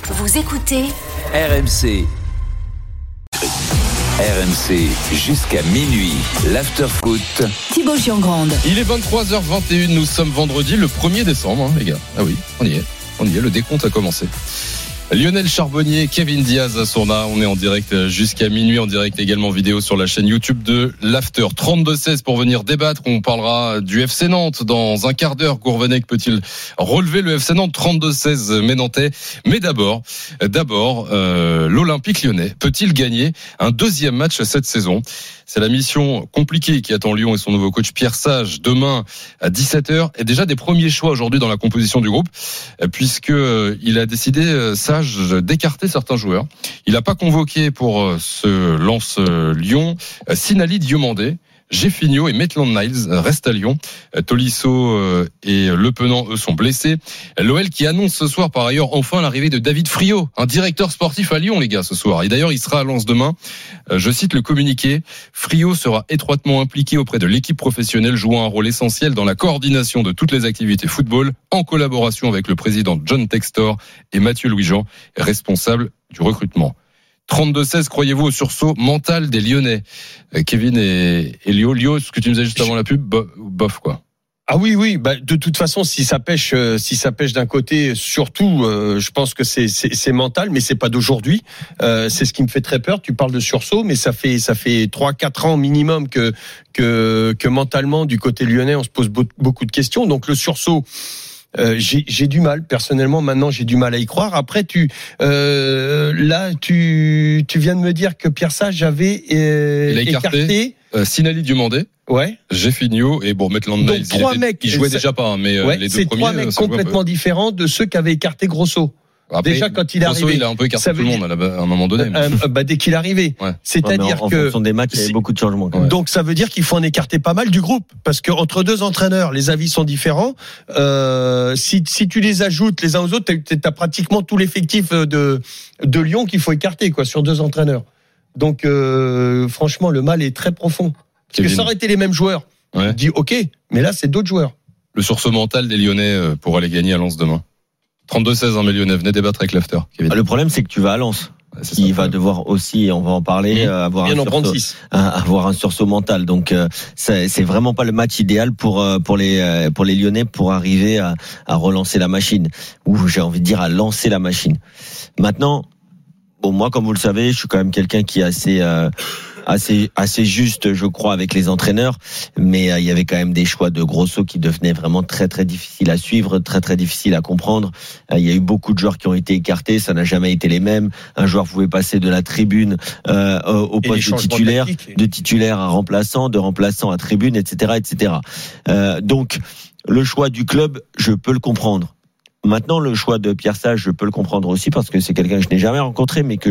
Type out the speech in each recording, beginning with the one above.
Vous écoutez RMC. RMC jusqu'à minuit, l'after-foot. Thibaut Giangrande. Il est 23h21, nous sommes vendredi le 1er décembre, les gars. Ah oui, on y est, le décompte a commencé. Lionel Charbonnier, Kevin Diaz à Sourna, on est en direct jusqu'à minuit, en direct également vidéo sur la chaîne YouTube de l'After. 32-16 pour venir débattre, on parlera du FC Nantes dans un quart d'heure. Gourvenec peut-il relever le FC Nantes? 32-16 Ménantais. Mais d'abord, l'Olympique Lyonnais peut-il gagner un deuxième match cette saison? C'est la mission compliquée qui attend Lyon et son nouveau coach Pierre Sage demain à 17h. Et déjà des premiers choix aujourd'hui dans la composition du groupe, puisque il a décidé, Sage, d'écarter certains joueurs. Il n'a pas convoqué pour ce lance Lyon Sinali Diomandé, Jeffinho et Maitland-Niles restent à Lyon. Tolisso et Le Penant, eux, sont blessés. L'OL qui annonce ce soir, par ailleurs, enfin l'arrivée de David Friot, un directeur sportif à Lyon, les gars, ce soir. Et d'ailleurs, il sera à Lens demain. Je cite le communiqué. Friot sera étroitement impliqué auprès de l'équipe professionnelle, jouant un rôle essentiel dans la coordination de toutes les activités football, en collaboration avec le président John Textor et Mathieu Louis-Jean, responsable du recrutement. 32-16, croyez-vous au sursaut mental des Lyonnais? Kevin et Lio, ce que tu nous as juste avant la pub, bof quoi. Ah oui, de toute façon, si ça pêche d'un côté, surtout, je pense que c'est mental, mais c'est pas d'aujourd'hui. C'est ce qui me fait très peur. Tu parles de sursaut, mais ça fait 3-4 ans minimum que mentalement, du côté lyonnais, on se pose beaucoup de questions. Donc le sursaut, j'ai du mal personnellement. Maintenant, j'ai du mal à y croire. Après, tu viens de me dire que Pierre Sage avait écarté Sinali Diomandé. Ouais. Jeffinho et Maitland-Niles. Il jouait déjà pas, mais les deux c'est premiers. C'est 3 mecs complètement différents de ceux qui avaient écarté Grosso. Après, déjà quand il est arrivé, il a un peu écarté tout le monde à un moment donné. Dès qu'il est arrivé. Ouais. C'est-à-dire en fonction des matchs, il y avait beaucoup de changements. Donc ça veut dire qu'il faut en écarter pas mal du groupe, parce que entre deux entraîneurs, les avis sont différents. Si tu les ajoutes les uns aux autres, t'as pratiquement tout l'effectif de Lyon qu'il faut écarter, quoi, sur deux entraîneurs. Donc franchement, le mal est très profond. Parce que ça aurait été les mêmes joueurs. Ouais. On dit ok, mais là c'est d'autres joueurs. Le sursaut mental des Lyonnais pour aller gagner à Lens demain. 32-16, mais Lyonnais, venez débattre avec l'After. Le problème, c'est que tu vas à Lens. Il va devoir aussi, on va en parler, avoir un sursaut mental. Donc c'est vraiment pas le match idéal pour les Lyonnais pour arriver à relancer la machine, ou j'ai envie de dire à lancer la machine. Maintenant, moi, comme vous le savez, je suis quand même quelqu'un qui est assez juste, je crois, avec les entraîneurs, mais il y avait quand même des choix de Grosso qui devenaient vraiment très très difficiles à suivre, très très difficiles à comprendre. Il y a eu beaucoup de joueurs qui ont été écartés, ça n'a jamais été les mêmes. Un joueur pouvait passer de la tribune au poste de titulaire à remplaçant, de remplaçant à tribune, etc., etc. Donc le choix du club, je peux le comprendre. Maintenant, le choix de Pierre Sage, je peux le comprendre aussi, parce que c'est quelqu'un que je n'ai jamais rencontré, mais que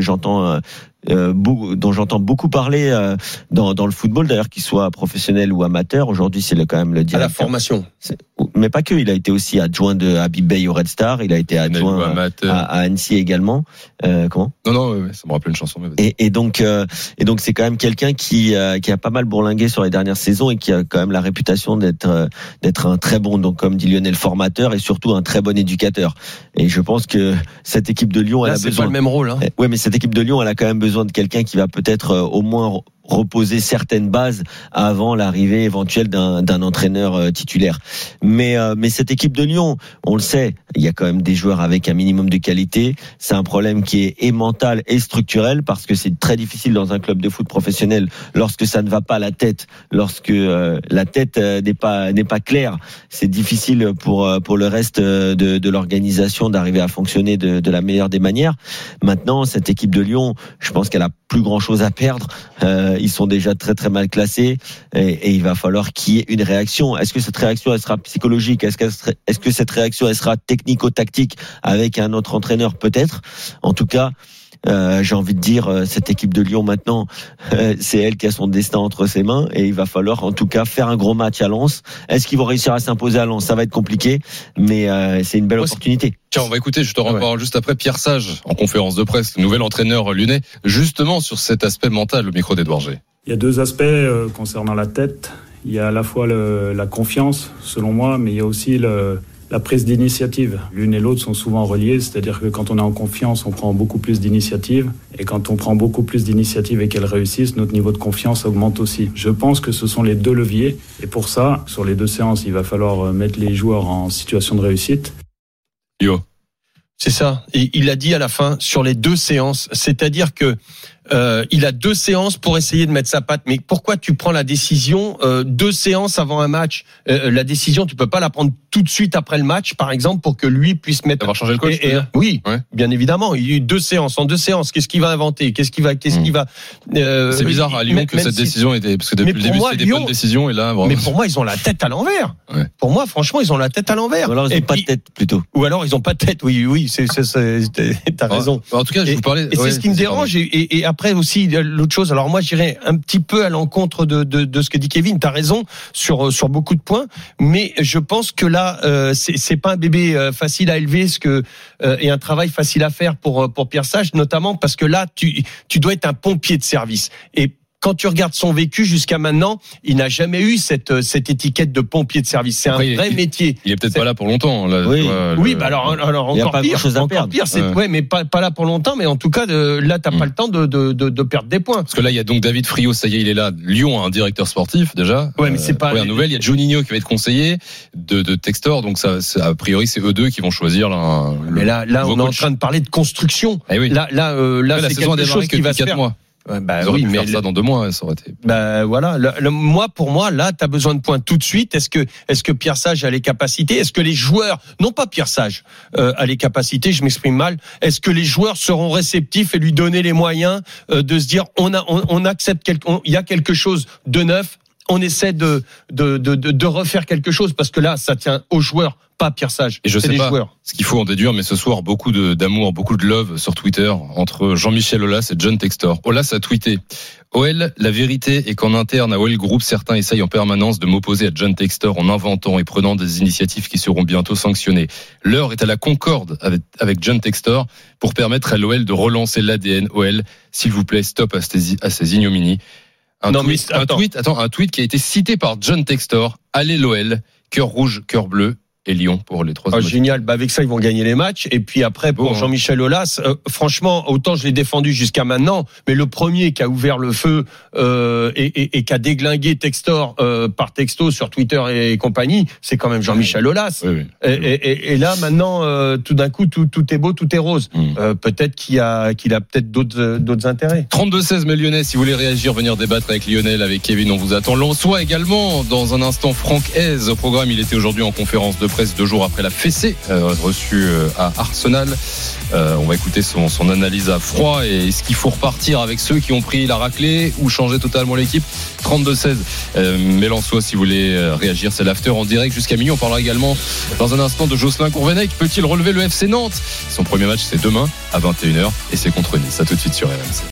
dont j'entends beaucoup parler dans le football, d'ailleurs, qu'il soit professionnel ou amateur. Aujourd'hui, c'est quand même le directeur. À la formation. Mais pas que, il a été aussi adjoint de Habib Bey au Red Star, il a été adjoint à Annecy également. Comment ? Non, ça me rappelle une chanson. Mais et donc c'est quand même quelqu'un qui a pas mal bourlingué sur les dernières saisons et qui a quand même la réputation d'être un très bon, donc comme dit Lionel, formateur, et surtout un très bon éducateur. Et je pense que cette équipe de Lyon, elle a besoin. C'est pas le même rôle, hein. Ouais, mais cette équipe de Lyon, elle a quand même besoin de quelqu'un qui va peut-être au moins reposer certaines bases avant l'arrivée éventuelle d'un entraîneur titulaire. Mais cette équipe de Lyon, on le sait, il y a quand même des joueurs avec un minimum de qualité. C'est un problème qui est mental et structurel, parce que c'est très difficile dans un club de foot professionnel lorsque ça ne va pas à la tête, lorsque la tête n'est pas claire. C'est difficile pour le reste de l'organisation d'arriver à fonctionner de la meilleure des manières. Maintenant, cette équipe de Lyon, je pense qu'elle a plus grand chose à perdre. Ils sont déjà très très mal classés et il va falloir qu'il y ait une réaction. Est-ce que cette réaction elle sera psychologique? Est-ce que cette réaction elle sera technico-tactique avec un autre entraîneur? Peut-être. En tout cas, j'ai envie de dire, cette équipe de Lyon maintenant, c'est elle qui a son destin entre ses mains, et il va falloir en tout cas faire un gros match à Lens. Est-ce qu'ils vont réussir à s'imposer à Lens? Ça va être compliqué, mais c'est une belle opportunité. Tiens, on va écouter, je te reparle juste après, Pierre Sage en conférence de presse, nouvel entraîneur lyonnais, justement sur cet aspect mental, au micro d'Edouard G. Il y a deux aspects concernant la tête. Il y a à la fois la confiance, selon moi, mais il y a aussi la prise d'initiative. L'une et l'autre sont souvent reliées, c'est-à-dire que quand on est en confiance, on prend beaucoup plus d'initiatives. Et quand on prend beaucoup plus d'initiatives et qu'elles réussissent, notre niveau de confiance augmente aussi. Je pense que ce sont les deux leviers. Et pour ça, sur les 2 séances, il va falloir mettre les joueurs en situation de réussite. Yo. C'est ça. Et il a dit à la fin sur les 2 séances, c'est-à-dire que il a 2 séances pour essayer de mettre sa patte. Mais pourquoi tu prends la décision 2 séances avant un match? La décision, tu peux pas la prendre tout de suite après le match, par exemple, pour que lui puisse mettre. D'avoir changé le coach. Oui, ouais. Bien évidemment. Il y a eu 2 séances. En 2 séances, qu'est-ce qu'il va inventer? Qu'est-ce qu'il va C'est bizarre à Lyon que cette décision était, parce que depuis le début c'était des bonnes décisions et là. Vraiment... Mais pour moi, ils ont la tête à l'envers. Ouais. Pour moi, franchement, ils ont la tête à l'envers. Ou alors ils ont pas de tête plutôt. Ou alors ils ont pas de tête. Oui, t'as raison. En tout cas, je vous parlais. Et c'est ce qui me dérange. Et après aussi l'autre chose. Alors moi, j'irais un petit peu à l'encontre de ce que dit Kevin. T'as raison sur beaucoup de points, mais je pense que là, c'est pas un bébé facile à élever, et un travail facile à faire pour Pierre Sage, notamment parce que là, tu dois être un pompier de service. Et quand tu regardes son vécu jusqu'à maintenant, il n'a jamais eu cette étiquette de pompier de service. C'est après, un vrai métier. Il est peut-être pas là pour longtemps. Là, oui, bah alors encore pire. Encore pire, mais pas là pour longtemps. Mais en tout cas, là, t'as pas le temps de perdre des points. Parce que là, il y a donc David Friot, ça y est, il est là. Lyon a un directeur sportif déjà. Ouais, mais c'est pas. Première nouvelle, il y a Juninho qui va être conseiller de Textor. Donc ça, a priori, c'est eux deux qui vont choisir mais là, on est en train de parler de construction. Eh oui. Là, c'est quelque chose qui va se faire. Mois. Oui, mais ça dans 2 mois, ça aurait été. Voilà. Pour moi, là, t'as besoin de points tout de suite. Est-ce que Pierre Sage a les capacités? Est-ce que les joueurs, non pas Pierre Sage, a les capacités? Je m'exprime mal. Est-ce que les joueurs seront réceptifs et lui donner les moyens de se dire, on accepte il y a quelque chose de neuf. On essaie de refaire quelque chose parce que là, ça tient aux joueurs, pas Pierre Sage. Et je sais pas joueurs. Ce qu'il faut en déduire, mais ce soir, beaucoup d'amour, beaucoup de love sur Twitter entre Jean-Michel Aulas et John Textor. Aulas a tweeté: OL, la vérité est qu'en interne à OL Group, certains essayent en permanence de m'opposer à John Textor en inventant et prenant des initiatives qui seront bientôt sanctionnées. L'heure est à la concorde avec John Textor pour permettre à l'OL de relancer l'ADN OL. S'il vous plaît, stop à ces ignominies. Un tweet qui a été cité par John Textor. Allez l'OL, cœur rouge, cœur bleu. Et Lyon pour les 3. Génial. Avec ça, ils vont gagner les matchs. Et puis après, pour Jean-Michel Aulas, franchement, autant je l'ai défendu jusqu'à maintenant, mais le premier qui a ouvert le feu et qui a déglingué Textor par texto sur Twitter et compagnie, c'est quand même Jean-Michel Aulas. Oui. Et là, maintenant, tout d'un coup, tout est beau, tout est rose. Peut-être qu'il a peut-être d'autres intérêts. 32-16, mes Lyonnais, si vous voulez réagir, venir débattre avec Lionel, avec Kevin, on vous attend. Lensois également, dans un instant, Franck Hez au programme. Il était aujourd'hui en conférence de presse 2 jours après la fessée reçue à Arsenal. On va écouter son analyse à froid. Et est-ce qu'il faut repartir avec ceux qui ont pris la raclée ou changer totalement l'équipe? 32-16. Mélençois, si vous voulez réagir, c'est l'after en direct jusqu'à minuit. On parlera également dans un instant de Jocelyn Courvenec. Peut-il relever le FC Nantes? Son premier match, c'est demain à 21h et c'est contre Nice. À tout de suite sur RMC.